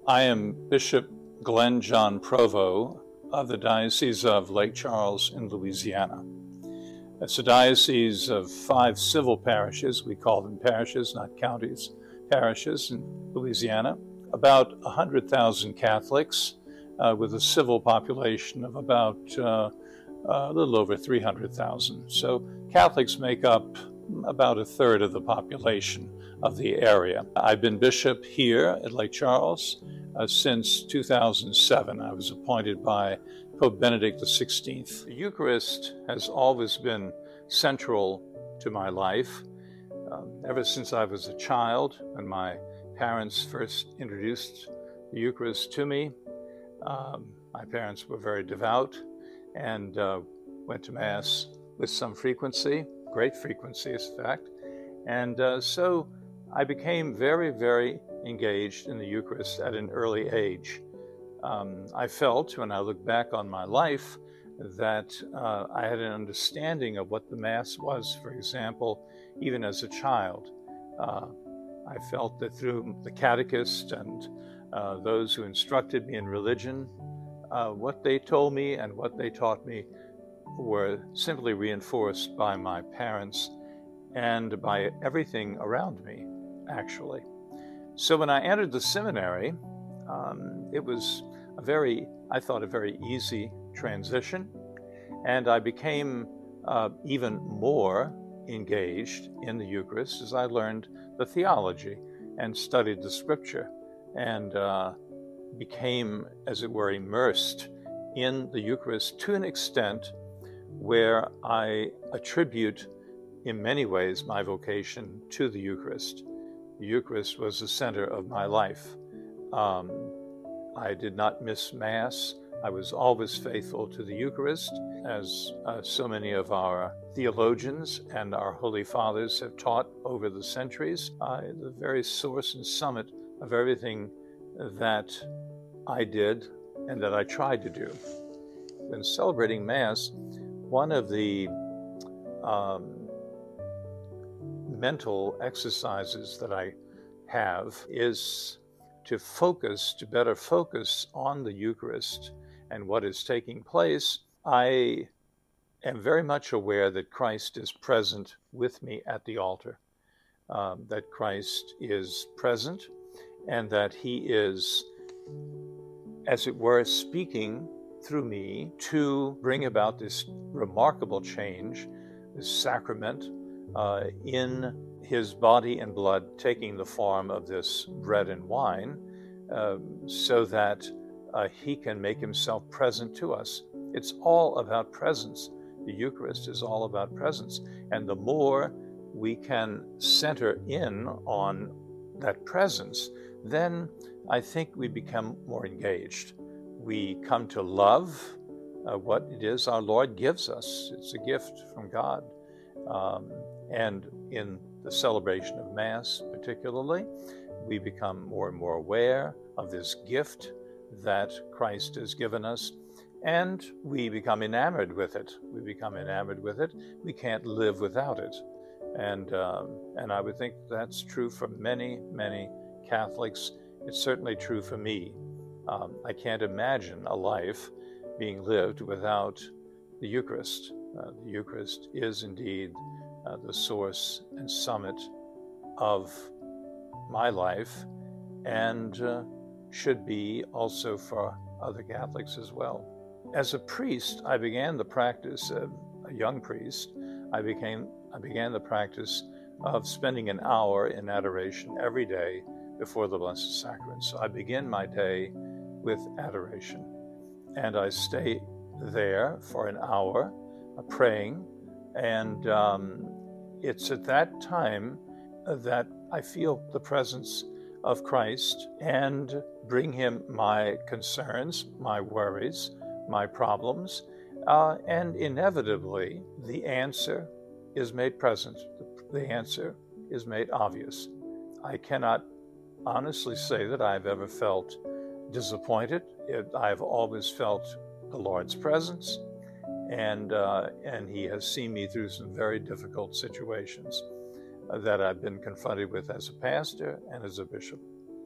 I am Bishop Glenn John Provo of the Diocese of Lake Charles in Louisiana. It's a diocese of 5 civil parishes. We call them parishes, not counties. Parishes in Louisiana. About 100,000 Catholics with a civil population of about a little over 300,000. So Catholics make up about a third of the population of the area. I've been bishop here at Lake Charles since 2007. I was appointed by Pope Benedict XVI. The Eucharist has always been central to my life. Ever since I was a child, when my parents first introduced the Eucharist to me, my parents were very devout and went to Mass with some frequency, great frequency, in fact. And so I became very, very engaged in the Eucharist at an early age. I felt, when I look back on my life, that I had an understanding of what the Mass was, for example, even as a child. I felt that through the catechist and those who instructed me in religion, what they told me and what they taught me were simply reinforced by my parents and by everything around me, actually. So when I entered the seminary, it was I thought, a very easy transition, and I became even more engaged in the Eucharist as I learned the theology and studied the Scripture and became, as it were, immersed in the Eucharist to an extent where I attribute, in many ways, my vocation to the Eucharist. The Eucharist was the center of my life. I did not miss Mass. I was always faithful to the Eucharist, as so many of our theologians and our Holy Fathers have taught over the centuries. The very source and summit of everything that I did and that I tried to do. In celebrating Mass, one of the mental exercises that I have is to better focus on the Eucharist and what is taking place. I am very much aware that Christ is present with me at the altar, that Christ is present and that he is, as it were, speaking through me to bring about this remarkable change, this sacrament in his body and blood taking the form of this bread and wine, so that he can make himself present to us. It's all about presence. The Eucharist is all about presence. And the more we can center in on that presence, then I think we become more engaged. We come to love what it is our Lord gives us. It's a gift from God. And in the celebration of Mass particularly, we become more and more aware of this gift that Christ has given us, and we become enamored with it. We can't live without it. And I would think that's true for many, many Catholics. It's certainly true for me. I can't imagine a life being lived without the Eucharist. The Eucharist is indeed the source and summit of my life, and should be also for other Catholics as well. As a priest, I began the practice, a young priest, I began the practice of spending an hour in adoration every day before the Blessed Sacrament. So I begin my day with adoration, and I stay there for an hour praying, and it's at that time that I feel the presence of Christ and bring him my concerns, my worries, my problems, and inevitably the answer is made present. The answer is made obvious. I cannot honestly say that I've ever felt disappointed. I've always felt the Lord's presence, and he has seen me through some very difficult situations that I've been confronted with as a pastor and as a bishop.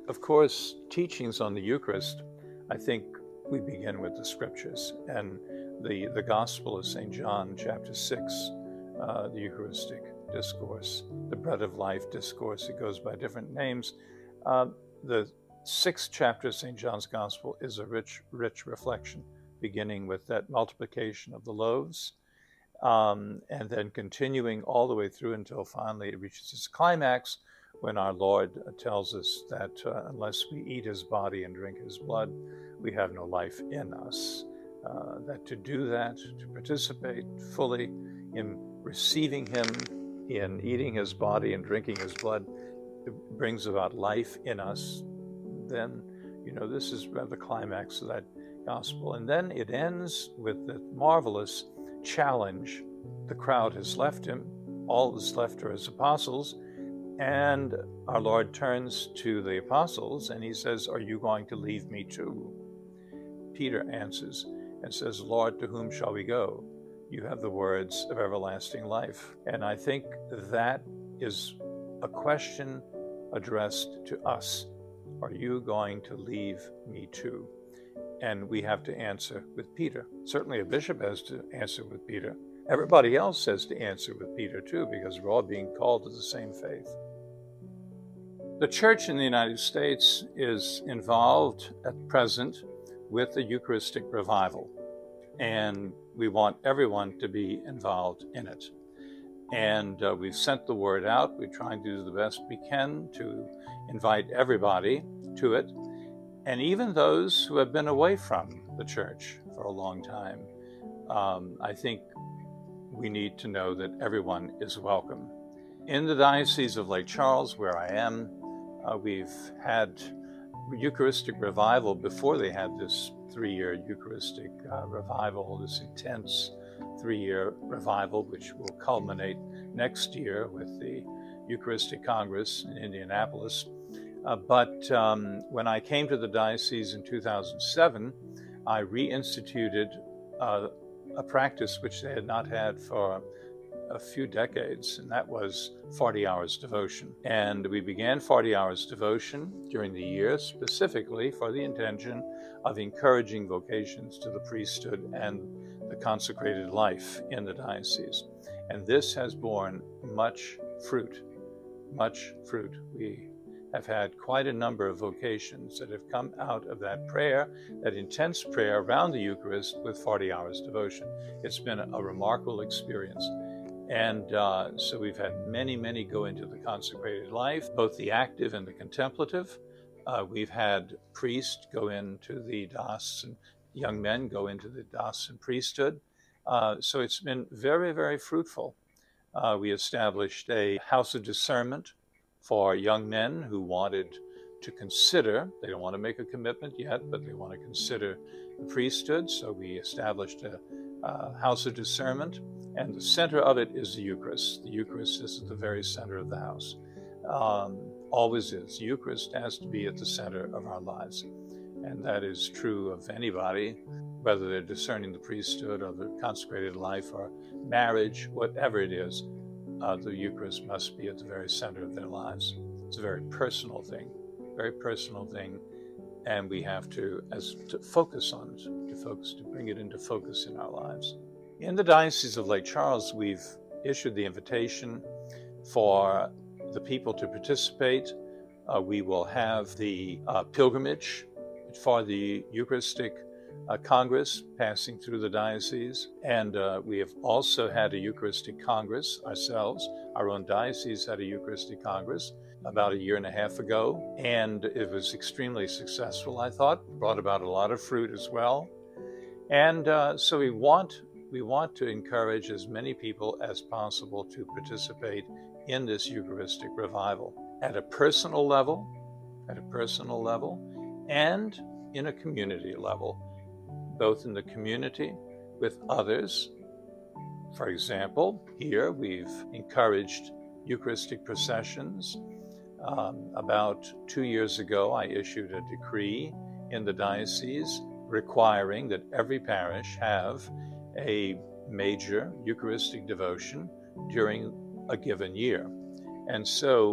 Of course, teachings on the Eucharist, I think we begin with the scriptures and the Gospel of St. John, chapter 6, the Eucharistic discourse, the Bread of Life discourse. It goes by different names. The 6th chapter of St. John's Gospel is a rich reflection, beginning with that multiplication of the loaves, and then continuing all the way through until finally it reaches its climax when our Lord tells us that unless we eat his body and drink his blood, we have no life in us. That to do that, to participate fully in receiving him, in eating his body and drinking his blood, it brings about life in us. Then, this is the climax of that gospel. And then it ends with the marvelous challenge. The crowd has left him. All that's left are his apostles. And our Lord turns to the apostles and he says, "Are you going to leave me too?" Peter answers and says, "Lord, to whom shall we go? You have the words of everlasting life." And I think that is a question addressed to us. Are you going to leave me too? And we have to answer with Peter. Certainly a bishop has to answer with Peter. Everybody else has to answer with Peter too, because we're all being called to the same faith. The Church in the United States is involved at present with the Eucharistic revival, and we want everyone to be involved in it. And we've sent the word out. We're trying to do the best we can to invite everybody to it, and even those who have been away from the Church for a long time. I think we need to know that everyone is welcome. In the Diocese of Lake Charles, where I am, we've had Eucharistic revival before they had this 3-year Eucharistic revival, this intense 3-year revival, which will culminate next year with the Eucharistic Congress in Indianapolis. But when I came to the diocese in 2007, I reinstituted a practice which they had not had for a few decades, and that was 40 hours devotion. And we began 40 hours devotion during the year, specifically for the intention of encouraging vocations to the priesthood and the consecrated life in the diocese. And this has borne much fruit, much fruit. We have had quite a number of vocations that have come out of that prayer, that intense prayer around the Eucharist with 40 hours devotion. It's been a remarkable experience. And so we've had many go into the consecrated life, both the active and the contemplative. We've had priests go into the DAS, and young men go into the DAS and priesthood. So it's been very fruitful. We established a house of discernment for young men who wanted to consider, they don't want to make a commitment yet, but they want to consider the priesthood. So we established a house of discernment. And the center of it is the Eucharist. The Eucharist is at the very center of the house. Always is. The Eucharist has to be at the center of our lives. And that is true of anybody, whether they're discerning the priesthood or the consecrated life or marriage, whatever it is, the Eucharist must be at the very center of their lives. It's a very personal thing, and we have to focus on it, to bring it into focus in our lives. In the Diocese of Lake Charles, we've issued the invitation for the people to participate. We will have the pilgrimage for the Eucharistic Congress passing through the diocese. And we have also had a Eucharistic Congress ourselves. Our own diocese had a Eucharistic Congress about 1.5 years ago. And it was extremely successful, I thought. Brought about a lot of fruit as well. And so we want to encourage as many people as possible to participate in this Eucharistic revival at a personal level, and in a community level, both in the community with others. For example, here we've encouraged Eucharistic processions. About 2 years ago, I issued a decree in the diocese requiring that every parish have a major Eucharistic devotion during a given year. And so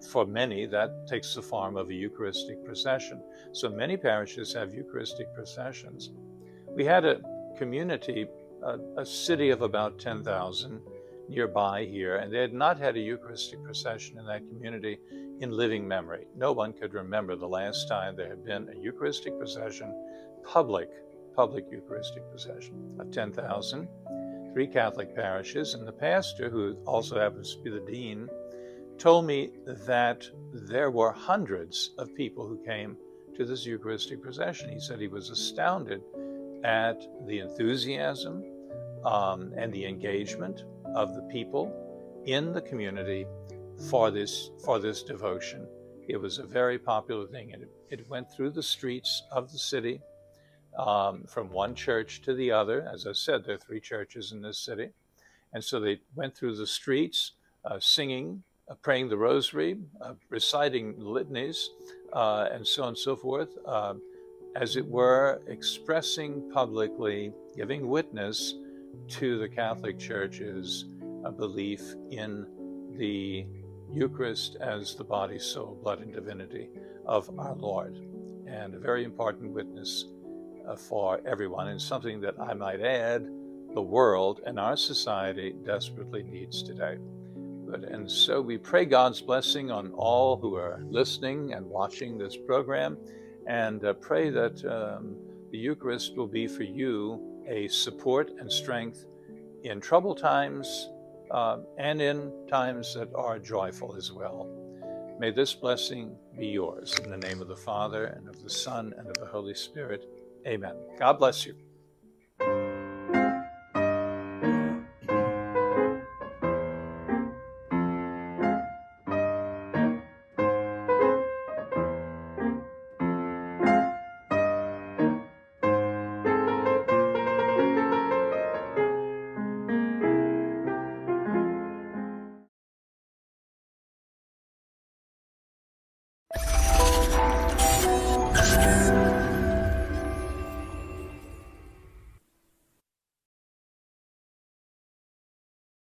for many, that takes the form of a Eucharistic procession. So many parishes have Eucharistic processions. We had a community, a city of about 10,000 nearby here, and they had not had a Eucharistic procession in that community in living memory. No one could remember the last time there had been a Eucharistic procession, public Eucharistic procession of 10,000, 3 Catholic parishes, and the pastor, who also happens to be the dean, told me that there were hundreds of people who came to this Eucharistic procession. He said he was astounded at the enthusiasm and the engagement of the people in the community for this devotion. It was a very popular thing, and it went through the streets of the city, from one church to the other. As I said, there are 3 churches in this city, and so they went through the streets, singing, praying the rosary, reciting litanies, and so on and so forth, as it were, expressing publicly, giving witness to the Catholic Church's belief in the Eucharist as the body, soul, blood, and divinity of our Lord, and a very important witness for everyone, and something that I might add, the world and our society desperately needs today. And so we pray God's blessing on all who are listening and watching this program, and pray that the Eucharist will be for you a support and strength in troubled times and in times that are joyful as well. May this blessing be yours. In the name of the Father, and of the Son, and of the Holy Spirit. Amen. God bless you.